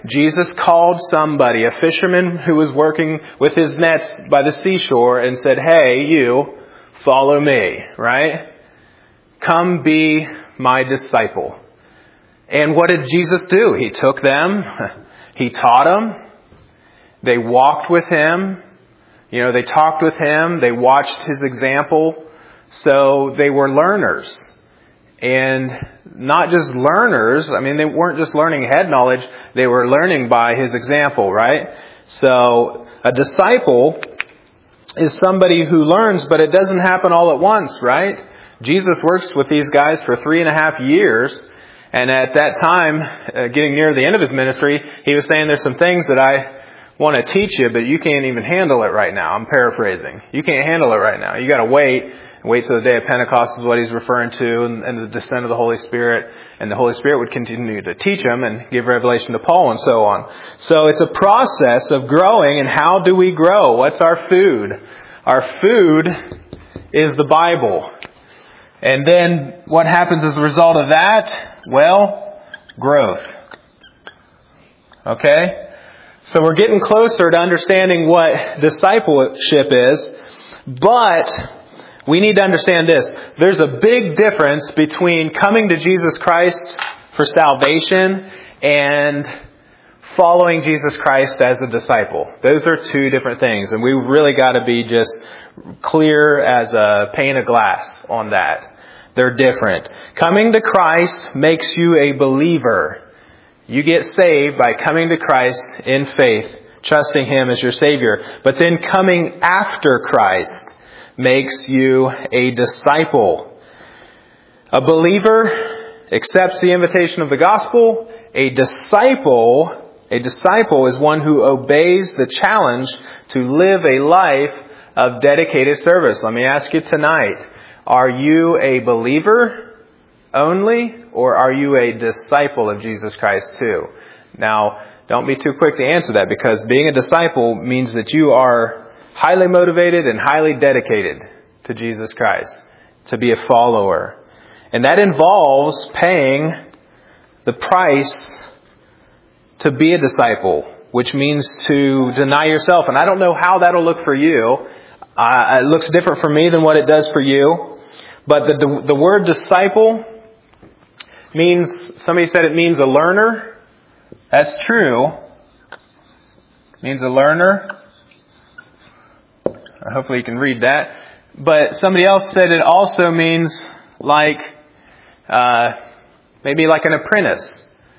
Jesus called somebody, a fisherman who was working with his nets by the seashore, and said, "Hey, you, follow me," right? "Come be my disciple." And what did Jesus do? He took them, he taught them, they walked with him, they talked with him, they watched his example. So they were learners. And not just learners, they weren't just learning head knowledge, they were learning by his example, right? So a disciple is somebody who learns, but it doesn't happen all at once, right? Jesus works with these guys for 3.5 years. And at that time, getting near the end of his ministry, he was saying, "There's some things that I want to teach you, but you can't even handle it right now." I'm paraphrasing. You can't handle it right now. You got to wait till the day of Pentecost is what he's referring to, and the descent of the Holy Spirit. And the Holy Spirit would continue to teach him and give revelation to Paul and so on. So it's a process of growing. And how do we grow? What's our food? Our food is the Bible. And then what happens as a result of that? Well, growth. Okay? So we're getting closer to understanding what discipleship is, but we need to understand this. There's a big difference between coming to Jesus Christ for salvation and following Jesus Christ as a disciple. Those are two different things, and we really got to be just clear as a pane of glass on that. They're different. Coming to Christ makes you a believer. You get saved by coming to Christ in faith, trusting Him as your Savior. But then coming after Christ makes you a disciple. A believer accepts the invitation of the gospel. A disciple is one who obeys the challenge to live a life of dedicated service. Let me ask you tonight, are you a believer only, or are you a disciple of Jesus Christ too? Now, don't be too quick to answer that, because being a disciple means that you are highly motivated and highly dedicated to Jesus Christ, to be a follower. And that involves paying the price to be a disciple, which means to deny yourself. And I don't know how that'll look for you. It looks different for me than what it does for you. But the word disciple means, somebody said it means a learner. That's true. It means a learner. Hopefully you can read that. But somebody else said it also means maybe like an apprentice.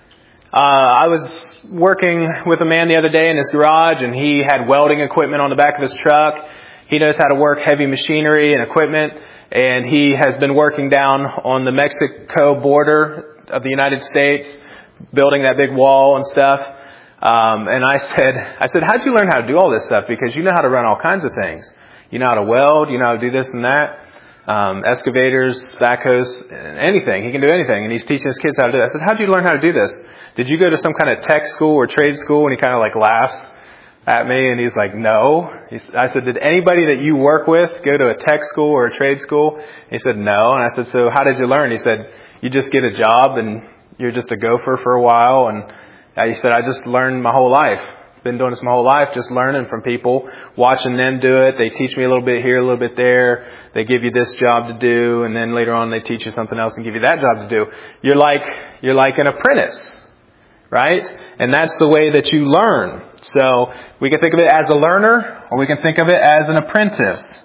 I was working with a man the other day in his garage, and he had welding equipment on the back of his truck. He knows how to work heavy machinery and equipment, and he has been working down on the Mexico border of the United States, building that big wall and stuff. And I said, "How'd you learn how to do all this stuff? Because you know how to run all kinds of things. You know how to weld, you know how to do this and that. Excavators, backhoes, anything. He can do anything." And he's teaching his kids how to do it. I said, "How'd you learn how to do this? Did you go to some kind of tech school or trade school?" And he kind of laughs at me, and he's like, "No." I said, "Did anybody that you work with go to a tech school or a trade school?" He said, "No." And I said, "So how did you learn?" He said, "You just get a job and you're just a gopher for a while." And he said, "I just learned my whole life. Been doing this my whole life, just learning from people, watching them do it. They teach me a little bit here, a little bit there. They give you this job to do, and then later on they teach you something else and give you that job to do." You're like an apprentice, right? And that's the way that you learn. So we can think of it as a learner, or we can think of it as an apprentice.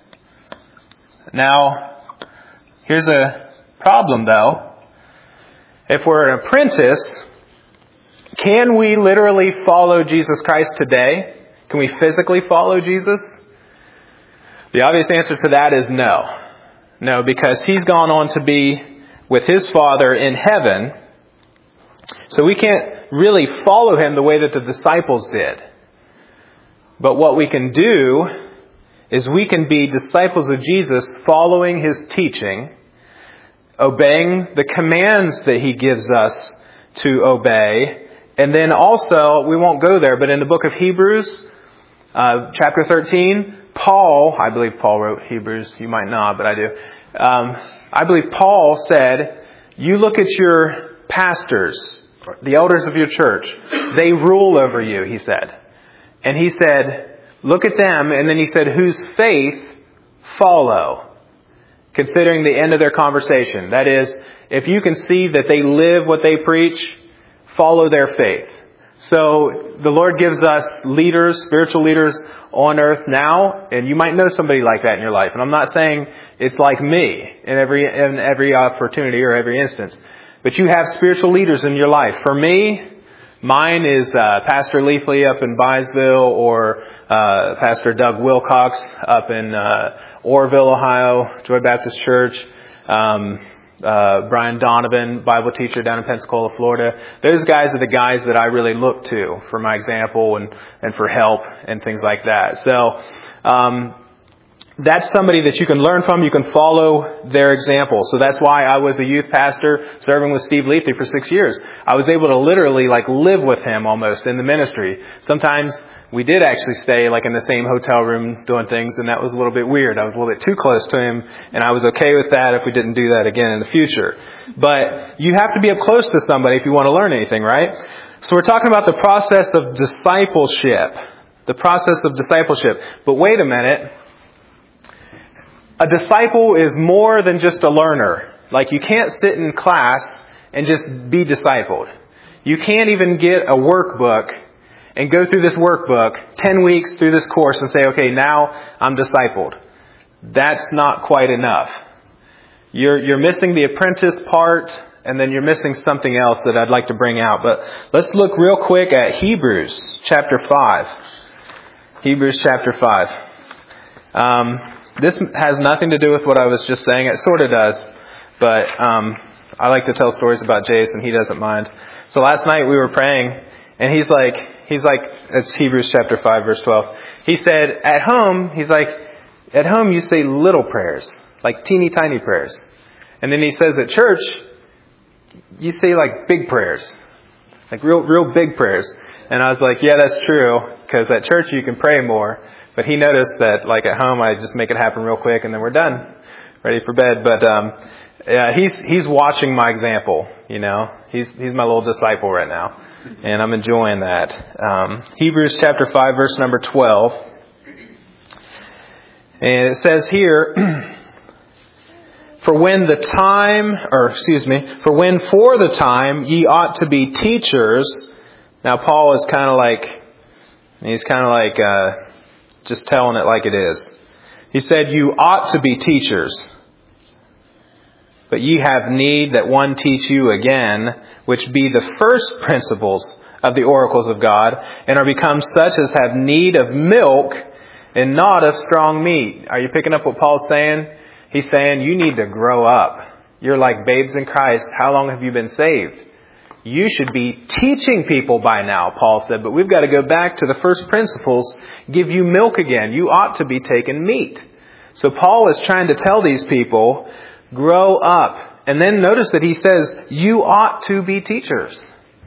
Now, here's a problem though. If we're an apprentice, can we literally follow Jesus Christ today? Can we physically follow Jesus? The obvious answer to that is no. No, because He's gone on to be with His Father in heaven. So we can't really follow Him the way that the disciples did. But what we can do is we can be disciples of Jesus, following His teaching, obeying the commands that He gives us to obey. And then also, we won't go there, but in the book of Hebrews, chapter 13, I believe Paul wrote Hebrews. You might not, but I do. I believe Paul said, "You look at your pastors, the elders of your church, they rule over you, he said. And he said, look at them, and then he said, whose faith follow. Considering the end of their conversation. That is, if you can see that they live what they preach, follow their faith. So the Lord gives us leaders, spiritual leaders on earth now, and you might know somebody like that in your life. And I'm not saying it's like me in every opportunity or every instance. But you have spiritual leaders in your life. For me, mine is Pastor Leafley up in Byesville, or Pastor Doug Wilcox up in Orrville, Ohio, Joy Baptist Church. Brian Donovan, Bible teacher down in Pensacola, Florida. Those guys are the guys that I really look to for my example and for help and things like that. So that's somebody that you can learn from. You can follow their example. So that's why I was a youth pastor serving with Steve Leafley for 6 years. I was able to literally live with him almost in the ministry. Sometimes we did actually stay in the same hotel room doing things, and that was a little bit weird. I was a little bit too close to him, and I was okay with that if we didn't do that again in the future. But you have to be up close to somebody if you want to learn anything, right? So we're talking about the process of discipleship. The process of discipleship. But wait a minute. A disciple is more than just a learner. You can't sit in class and just be discipled. You can't even get a workbook and go through this workbook 10 weeks through this course and say, okay, now I'm discipled. That's not quite enough. You're missing the apprentice part, and then you're missing something else that I'd like to bring out. But let's look real quick at Hebrews chapter 5. Hebrews chapter 5. This has nothing to do with what I was just saying. It sort of does. But I like to tell stories about Jason. He doesn't mind. So last night we were praying, and he's like, it's Hebrews chapter 5, verse 12. He said, at home you say little prayers, teeny tiny prayers. And then he says at church, you say big prayers, real big prayers. And I was like, yeah, that's true, because at church you can pray more. But he noticed that at home I just make it happen real quick and then we're done, ready for bed. But yeah, he's watching my example, He's my little disciple right now. And I'm enjoying that. Hebrews chapter 5, verse number 12. And it says here, for when for the time ye ought to be teachers. Now Paul is he's just telling it like it is. He said, you ought to be teachers. But ye have need that one teach you again, which be the first principles of the oracles of God, and are become such as have need of milk and not of strong meat. Are you picking up what Paul's saying? He's saying you need to grow up. You're like babes in Christ. How long have you been saved? You should be teaching people by now, Paul said, but we've got to go back to the first principles, give you milk again. You ought to be taking meat. So Paul is trying to tell these people, grow up. And then notice that he says, you ought to be teachers.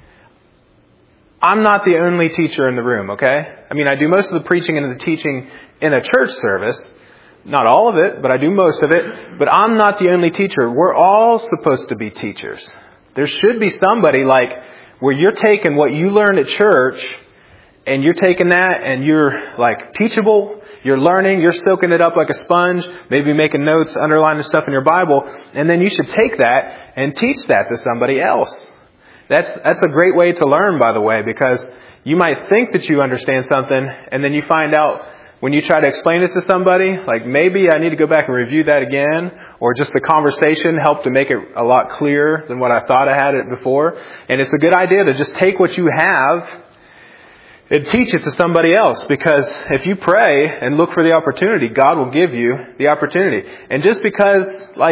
I'm not the only teacher in the room, okay? I do most of the preaching and the teaching in a church service. Not all of it, but I do most of it. But I'm not the only teacher. We're all supposed to be teachers. There should be somebody where you're taking what you learned at church and you're taking that and you're teachable. You're learning, you're soaking it up like a sponge, maybe making notes, underlining stuff in your Bible, and then you should take that and teach that to somebody else. That's a great way to learn, by the way, because you might think that you understand something, and then you find out when you try to explain it to somebody, maybe I need to go back and review that again, or just the conversation helped to make it a lot clearer than what I thought I had it before. And it's a good idea to just take what you have and teach it to somebody else, because if you pray and look for the opportunity, God will give you the opportunity. And just because,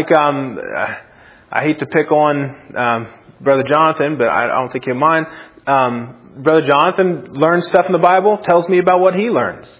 I hate to pick on Brother Jonathan, but I don't think he'll mind. Brother Jonathan learns stuff in the Bible, tells me about what he learns,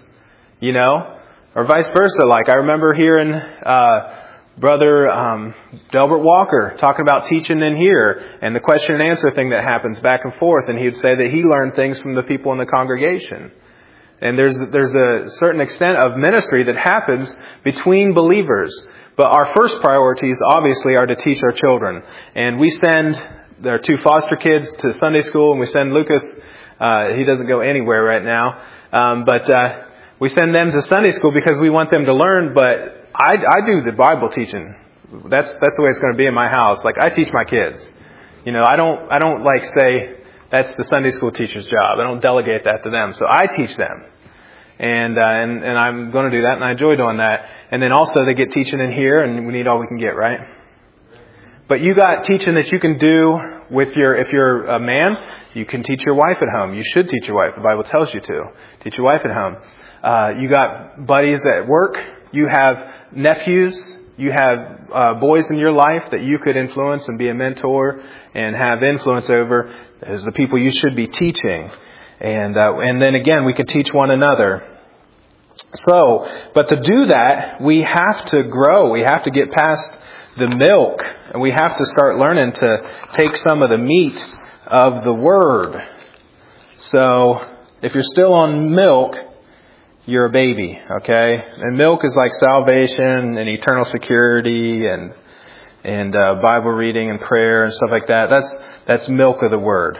or vice versa. I remember hearing Brother Delbert Walker talking about teaching in here and the question and answer thing that happens back and forth. And he would say that he learned things from the people in the congregation. And there's a certain extent of ministry that happens between believers. But our first priorities obviously are to teach our children. And we send there are 2 foster kids to Sunday school, and we send Lucas. He doesn't go anywhere right now, but we send them to Sunday school because we want them to learn. But I do the Bible teaching. That's the way it's going to be in my house. Like, I teach my kids. I don't like say that's the Sunday school teacher's job. I don't delegate that to them. So I teach them. And I'm going to do that, and I enjoy doing that. And then also they get teaching in here, and we need all we can get, right? But you got teaching that you can do with if you're a man, you can teach your wife at home. You should teach your wife. The Bible tells you to. Teach your wife at home. You got buddies at work. You have nephews. You have boys in your life that you could influence and be a mentor and have influence over as the people you should be teaching. And then again, we could teach one another. So, but to do that, we have to grow. We have to get past the milk, and we have to start learning to take some of the meat of the Word. So, if you're still on milk, you're a baby, okay? And milk is like salvation and eternal security and Bible reading and prayer and stuff like that. That's milk of the Word.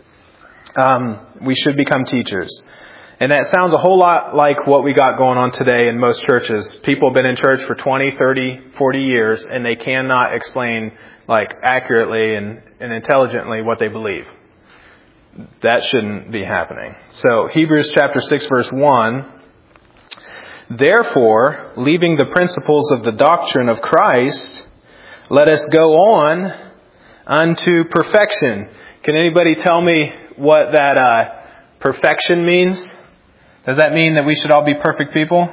We should become teachers. And that sounds a whole lot like what we got going on today in most churches. People have been in church for 20, 30, 40 years, and they cannot explain accurately and intelligently what they believe. That shouldn't be happening. So Hebrews chapter 6 verse 1, therefore, leaving the principles of the doctrine of Christ, let us go on unto perfection. Can anybody tell me what that perfection means? Does that mean that we should all be perfect people?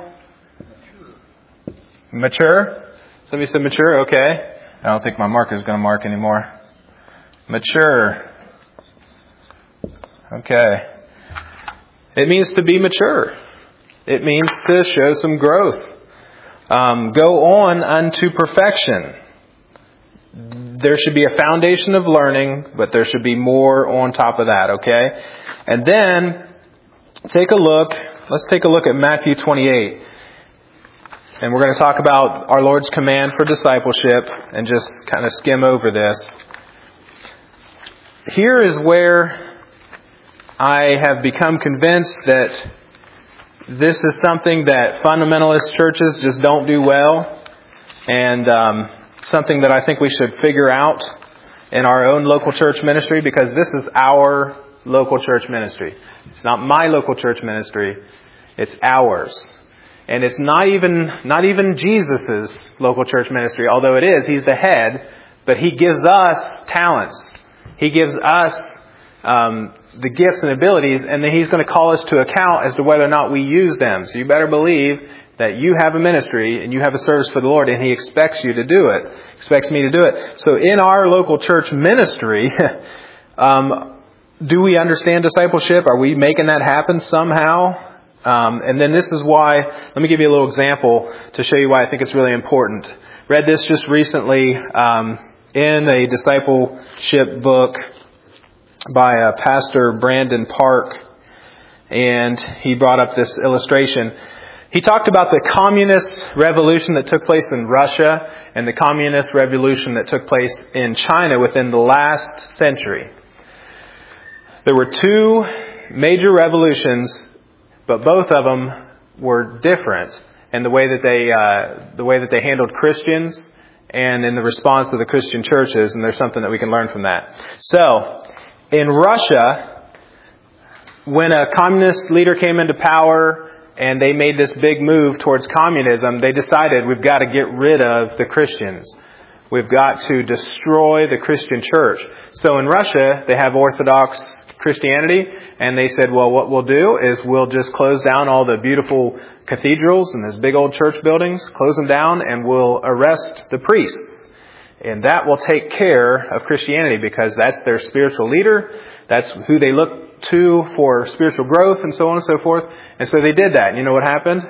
Mature? Somebody said mature? Okay. I don't think my marker is going to mark anymore. Mature. Okay. It means to be mature. It means to show some growth. Go on unto perfection. There should be a foundation of learning, but there should be more on top of that, okay? And then, let's take a look at Matthew 28. And we're going to talk about our Lord's command for discipleship and just kind of skim over this. Here is where I have become convinced that this is something that fundamentalist churches just don't do well. And something that I think we should figure out in our own local church ministry, because this is our local church ministry. It's not my local church ministry. It's ours. And it's not even Jesus's local church ministry, although it is. He's the head, but He gives us talents. He gives us the gifts and abilities, and then He's going to call us to account as to whether or not we use them. So you better believe that you have a ministry and you have a service for the Lord, and He expects you to do it. Expects me to do it. So in our local church ministry, do we understand discipleship? Are we making that happen somehow? And then this is why, let me give you a little example to show you why I think it's really important. Read this just recently in a discipleship book by Pastor Brandon Park, and he brought up this illustration. He talked about the communist revolution that took place in Russia and the communist revolution that took place in China within the last century. There were 2 major revolutions, but both of them were different in the way that they handled Christians and in the response to the Christian churches, and there's something that we can learn from that. So, in Russia, when a communist leader came into power and they made this big move towards communism, they decided we've got to get rid of the Christians. We've got to destroy the Christian church. So in Russia, they have Orthodox Christianity, and they said, well, what we'll do is we'll just close down all the beautiful cathedrals and those big old church buildings, close them down, and we'll arrest the priests. And that will take care of Christianity because that's their spiritual leader. That's who they look to for spiritual growth and so on and so forth. And so they did that. And you know what happened?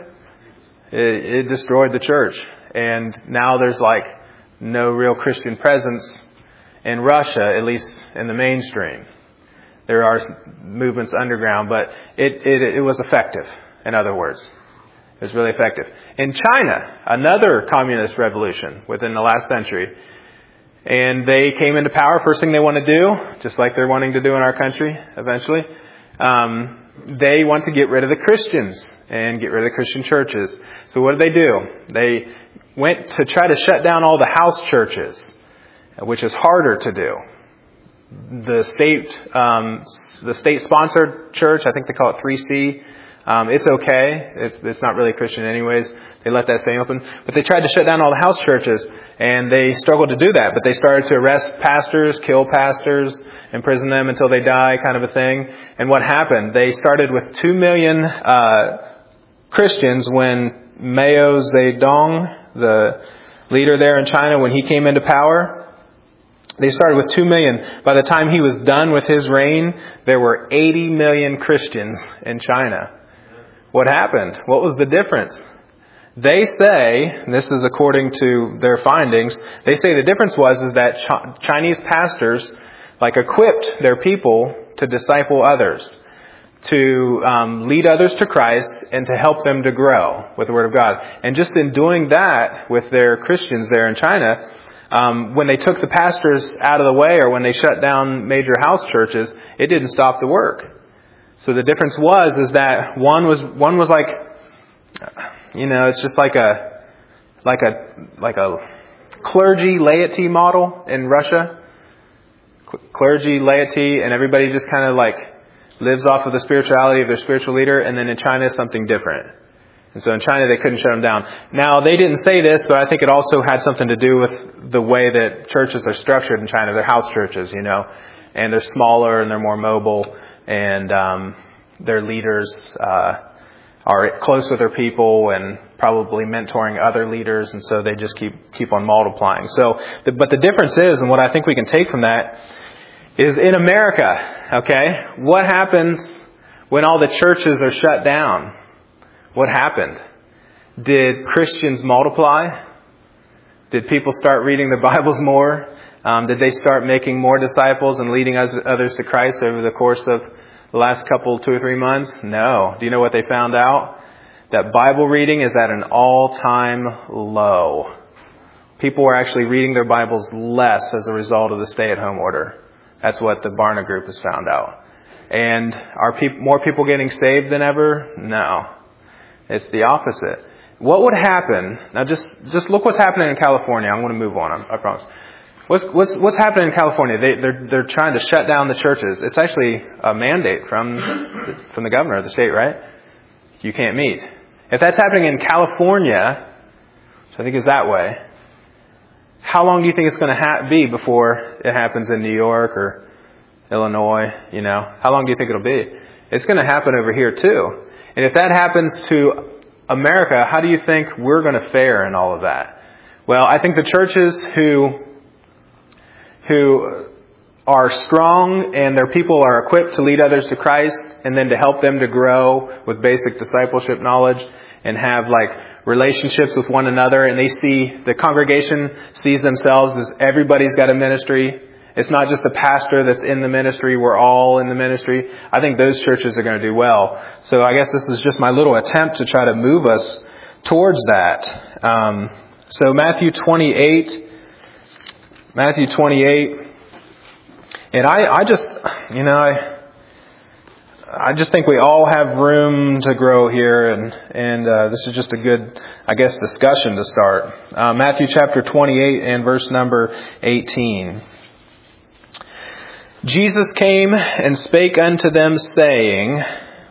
It destroyed the church. And now there's no real Christian presence in Russia, at least in the mainstream. There are movements underground, but it was effective, in other words. It was really effective. In China, another communist revolution within the last century, and they came into power. First thing they want to do, just like they're wanting to do in our country eventually, they want to get rid of the Christians and get rid of the Christian churches. So what did they do? They went to try to shut down all the house churches, which is harder to do. The state-sponsored church, I think they call it 3C. It's okay. It's not really Christian anyways. They let that stay open. But they tried to shut down all the house churches, and they struggled to do that. But they started to arrest pastors, kill pastors, imprison them until they die, kind of a thing. And what happened? They started with 2 million Christians when Mao Zedong, the leader there in China, when he came into power. They started with 2 million. By the time he was done with his reign, there were 80 million Christians in China. What happened? What was the difference? They say, and this is according to their findings, they say the difference is that Chinese pastors equipped their people to disciple others, to lead others to Christ, and to help them to grow with the Word of God. And just in doing that with their Christians there in China, when they took the pastors out of the way, or when they shut down major house churches, it didn't stop the work. So the difference is that one was like, it's just like a clergy laity model in Russia. Clergy laity, and everybody just kind of lives off of the spirituality of their spiritual leader. And then in China, it's something different. And so in China, they couldn't shut them down. Now, they didn't say this, but I think it also had something to do with the way that churches are structured in China. They're house churches, and they're smaller and they're more mobile, and their leaders are close with their people and probably mentoring other leaders, and so they just keep on multiplying. But the difference is, and what I think we can take from that, is in America, okay, what happens when all the churches are shut down? What happened? Did Christians multiply? Did people start reading their Bibles more? Did they start making more disciples and leading others to Christ over the course of the last 2 or 3 months? No. Do you know what they found out? That Bible reading is at an all-time low. People were actually reading their Bibles less as a result of the stay-at-home order. That's what the Barna Group has found out. And are more people getting saved than ever? No. It's the opposite. What would happen? Now, just look what's happening in California. I'm going to move on. I promise. What's happening in California? They're trying to shut down the churches. It's actually a mandate from the governor of the state, right? You can't meet. If that's happening in California, which I think is that way, how long do you think it's going to be before it happens in New York or Illinois? How long do you think it'll be? It's going to happen over here too. And if that happens to America, how do you think we're going to fare in all of that? Well, I think the churches who are strong and their people are equipped to lead others to Christ, and then to help them to grow with basic discipleship knowledge and have relationships with one another, and the congregation sees themselves as everybody's got a ministry. It's not just the pastor that's in the ministry. We're all in the ministry. I think those churches are going to do well. So I guess this is just my little attempt to try to move us towards that. So Matthew 28. And I just think we all have room to grow here. And this is just a good, discussion to start. Matthew chapter 28 and verse number 18. Jesus came and spake unto them, saying,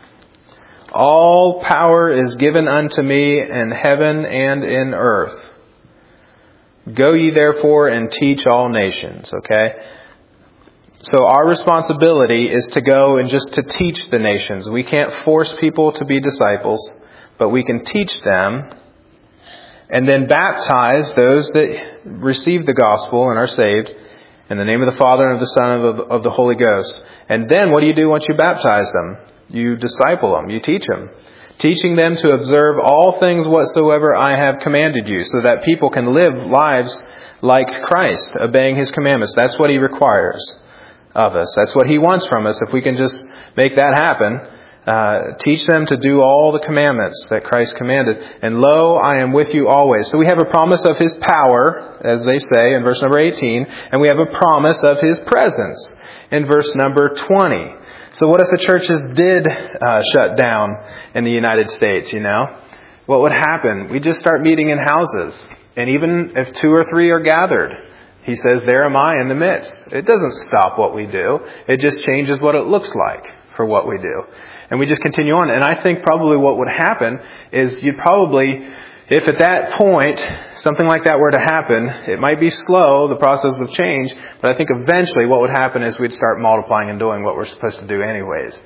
All power is given unto me in heaven and in earth. Go ye therefore and teach all nations. Okay? So our responsibility is to go and just to teach the nations. We can't force people to be disciples, but we can teach them and then baptize those that receive the gospel and are saved in the name of the Father and of the Son and of the Holy Ghost. And then what do you do once you baptize them? You disciple them. You teach them. Teaching them to observe all things whatsoever I have commanded you, so that people can live lives like Christ, obeying His commandments. That's what He requires of us. That's what He wants from us. If we can just make that happen, Teach them to do all the commandments that Christ commanded. And lo, I am with you always. So we have a promise of His power, as they say in verse number 18, and we have a promise of His presence in verse number 20. So what if the churches did shut down in the United States, What would happen? We just start meeting in houses. And even if 2 or 3 are gathered, He says, there am I in the midst. It doesn't stop what we do. It just changes what it looks like for what we do. And we just continue on. And I think probably what would happen is you'd probably, if at that point something like that were to happen, it might be slow, the process of change, but I think eventually what would happen is we'd start multiplying and doing what we're supposed to do anyways.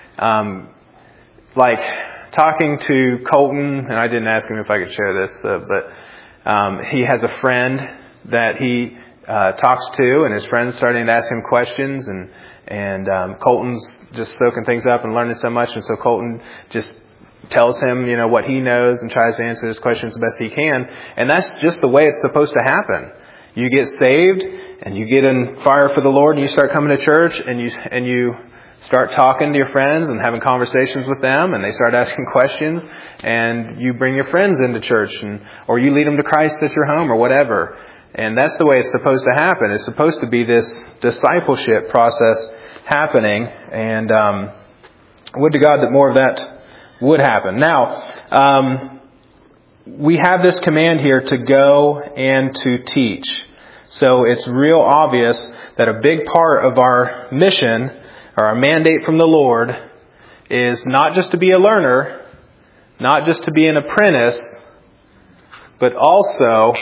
Like talking to Colton, and I didn't ask him if I could share this, but he has a friend that he talks to, and his friend's starting to ask him questions, and Colton's just soaking things up and learning so much, and so Colton just tells him, what he knows and tries to answer his questions the best he can. And that's just the way it's supposed to happen. You get saved and you get in fire for the Lord and you start coming to church and you start talking to your friends and having conversations with them, and they start asking questions, and you bring your friends into church, or you lead them to Christ at your home or whatever. And that's the way it's supposed to happen. It's supposed to be this discipleship process happening, and would to God that more of that would happen. Now, we have this command here to go and to teach. So it's real obvious that a big part of our mission, or our mandate from the Lord, is not just to be a learner, not just to be an apprentice, but also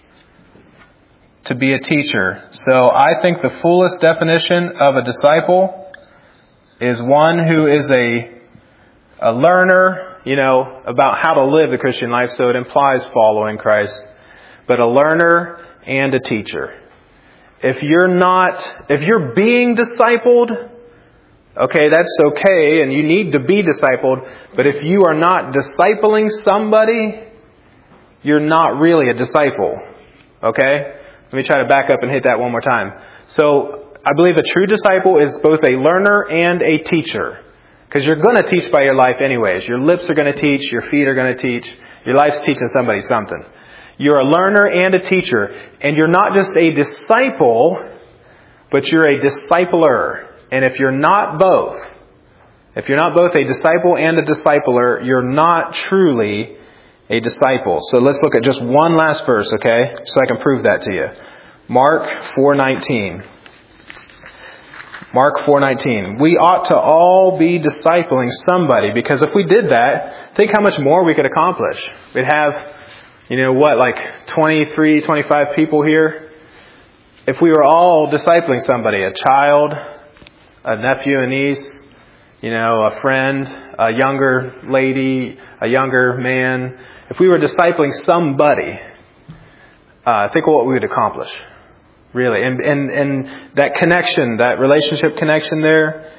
to be a teacher. So I think the fullest definition of a disciple is one who is a learner, about how to live the Christian life, so it implies following Christ, but a learner and a teacher. If you're being discipled, okay, that's okay, and you need to be discipled, but if you are not discipling somebody, you're not really a disciple. Okay? Let me try to back up and hit that one more time. So, I believe a true disciple is both a learner and a teacher. Because you're going to teach by your life anyways. Your lips are going to teach, your feet are going to teach, your life's teaching somebody something. You're a learner and a teacher. And you're not just a disciple, but you're a discipler. And if you're not both a disciple and a discipler, you're not truly a disciple. So let's look at just one last verse, okay? So I can prove that to you. Mark 4:19. Mark 4:19. We ought to all be discipling somebody, because if we did that, think how much more we could accomplish. We'd have, like 23, 25 people here. If we were all discipling somebody, a child, a nephew, a niece, a friend, a younger lady, a younger man. If we were discipling somebody, think of what we would accomplish. Really. And that connection, that relationship connection there,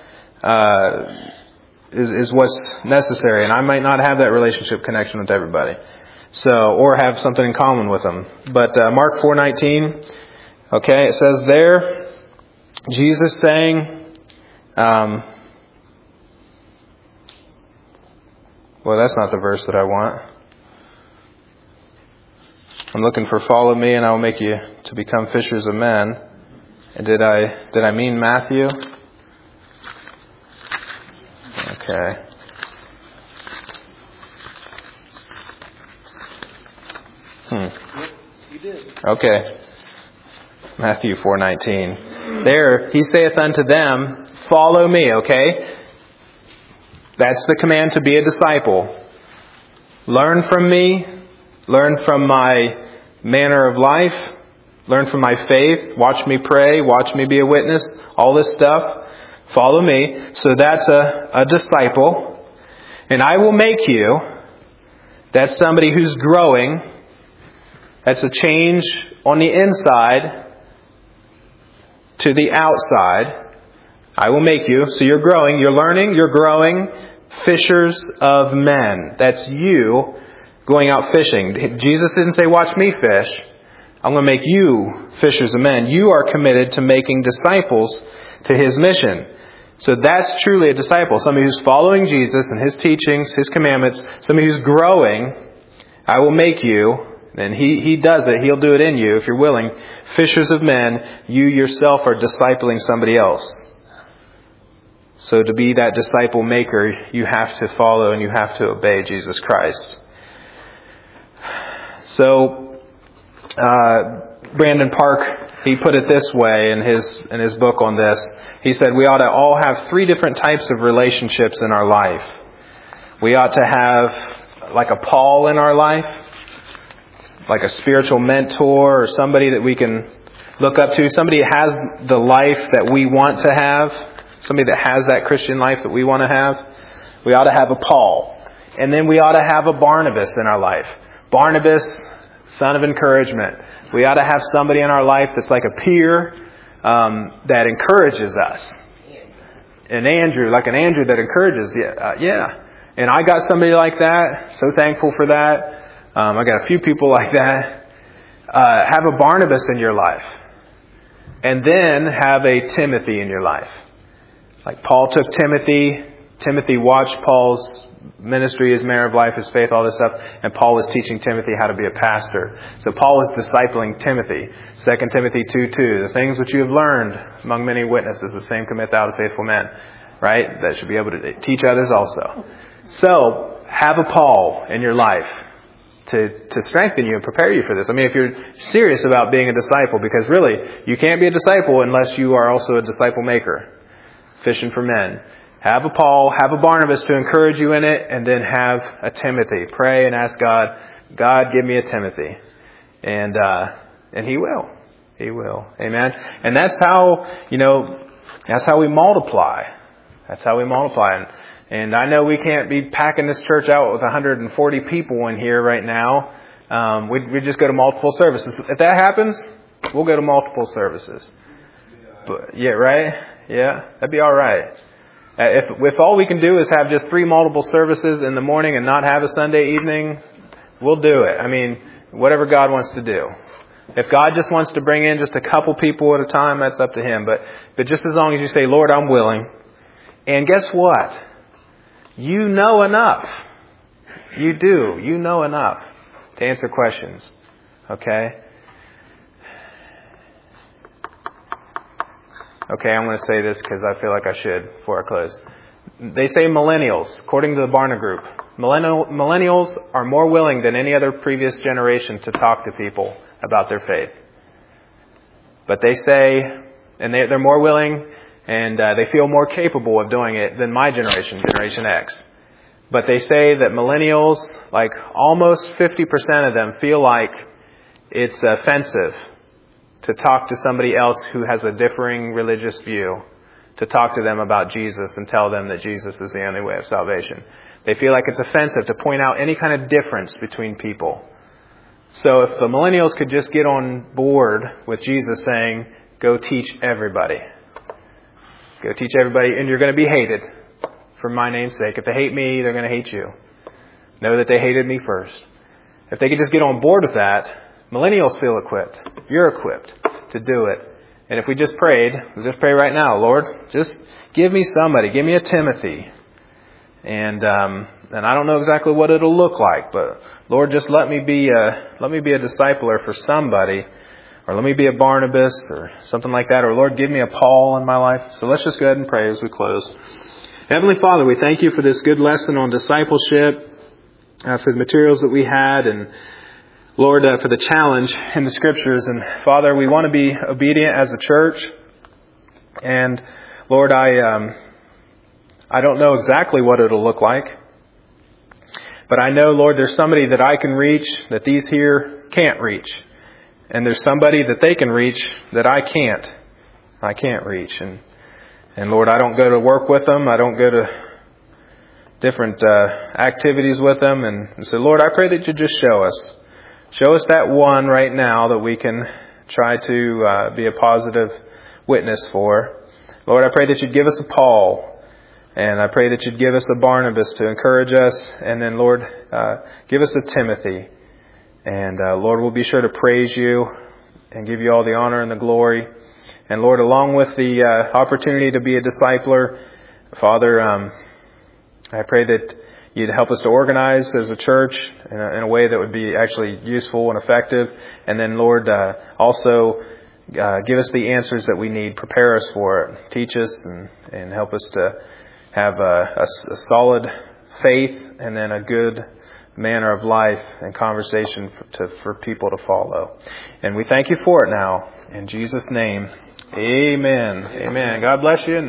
is what's necessary. And I might not have that relationship connection with everybody. Or have something in common with them. But, Mark 4:19, okay, it says there, Jesus saying, well, that's not the verse that I want. I'm looking for follow me and I will make you to become fishers of men. And did I mean Matthew? Okay. You did. Okay. Matthew 4:19. There, he saith unto them, follow me, okay? That's the command to be a disciple. Learn from me. Learn from my manner of life. Learn from my faith. Watch me pray. Watch me be a witness. All this stuff. Follow me. So that's a disciple. And I will make you. That's somebody who's growing. That's a change on the inside to the outside. I will make you. So you're growing. You're learning. You're growing. Fishers of men. That's you going out fishing. Jesus didn't say, watch me fish. I'm going to make you fishers of men. You are committed to making disciples to His mission. So that's truly a disciple. Somebody who's following Jesus and His teachings, His commandments. Somebody who's growing. I will make you. And He does it. He'll do it in you if you're willing. Fishers of men. You yourself are discipling somebody else. So to be that disciple maker, you have to follow and you have to obey Jesus Christ. So, Brandon Park, he put it this way in his book on this. He said we ought to all have 3 different types of relationships in our life. We ought to have like a Paul in our life, like a spiritual mentor or somebody that we can look up to, somebody who has the life that we want to have, somebody that has that Christian life that we want to have. We ought to have a Paul. And then we ought to have a Barnabas in our life. Barnabas, son of encouragement. We ought to have somebody in our life that's like a peer that encourages us. And Andrew, like an Andrew that encourages. Yeah. And I got somebody like that. So thankful for that. I got a few people like that. Have a Barnabas in your life. And then have a Timothy in your life. Like Paul took Timothy. Timothy watched Paul's ministry, his manner of life, his faith, all this stuff. And Paul was teaching Timothy how to be a pastor. So Paul was discipling Timothy. 2 Timothy 2:2. The things which you have learned among many witnesses, the same commit thou to faithful men. Right? That should be able to teach others also. So, have a Paul in your life to strengthen you and prepare you for this. I mean, if you're serious about being a disciple, because really, you can't be a disciple unless you are also a disciple maker. Fishing for men. Have a Paul, have a Barnabas to encourage you in it, and then have a Timothy. Pray and ask God, God, give me a Timothy. And He will. He will. Amen. And that's how, that's how we multiply. That's how we multiply. And I know we can't be packing this church out with 140 people in here right now. We just go to multiple services. If that happens, we'll go to multiple services. But yeah, right? Yeah, that'd be all right. If all we can do is have just 3 multiple services in the morning and not have a Sunday evening, we'll do it. I mean, whatever God wants to do. If God just wants to bring in just a couple people at a time, that's up to Him. But just as long as you say, Lord, I'm willing. And guess what? You know enough. You do. You know enough to answer questions. Okay? Okay, I'm going to say this because I feel like I should before I close. They say millennials, according to the Barna Group, millennials are more willing than any other previous generation to talk to people about their faith. But they say, and they're more willing, and they feel more capable of doing it than my generation, Generation X. But they say that millennials, like almost 50% of them, feel like it's offensive to talk to somebody else who has a differing religious view, to talk to them about Jesus and tell them that Jesus is the only way of salvation. They feel like it's offensive to point out any kind of difference between people. So if the millennials could just get on board with Jesus saying, go teach everybody. Go teach everybody, and you're going to be hated for my name's sake. If they hate me, they're going to hate you. Know that they hated me first. If they could just get on board with that, millennials feel equipped. You're equipped to do it. And if we just prayed, we just pray right now, Lord, just give me somebody. Give me a Timothy. And I don't know exactly what it'll look like, but Lord, just let me be a discipler for somebody, or let me be a Barnabas or something like that, or Lord, give me a Paul in my life. So let's just go ahead and pray as we close. Heavenly Father, we thank you for this good lesson on discipleship, for the materials that we had, and Lord, for the challenge in the Scriptures. And Father, we want to be obedient as a church. And Lord, I don't know exactly what it'll look like. But I know, Lord, there's somebody that I can reach that these here can't reach. And there's somebody that they can reach that I can't reach. And Lord, I don't go to work with them. I don't go to different activities with them. And so, Lord, I pray that you just show us. Show us that one right now that we can try to be a positive witness for. Lord, I pray that you'd give us a Paul. And I pray that you'd give us a Barnabas to encourage us. And then, Lord, give us a Timothy. And Lord, we'll be sure to praise you and give you all the honor and the glory. And Lord, along with the opportunity to be a discipler, Father, I pray that You'd help us to organize as a church in a way that would be actually useful and effective. And then, Lord, also give us the answers that we need. Prepare us for it. Teach us and help us to have a solid faith and then a good manner of life and conversation for people to follow. And we thank You for it now. In Jesus' name, amen. Amen. God bless you.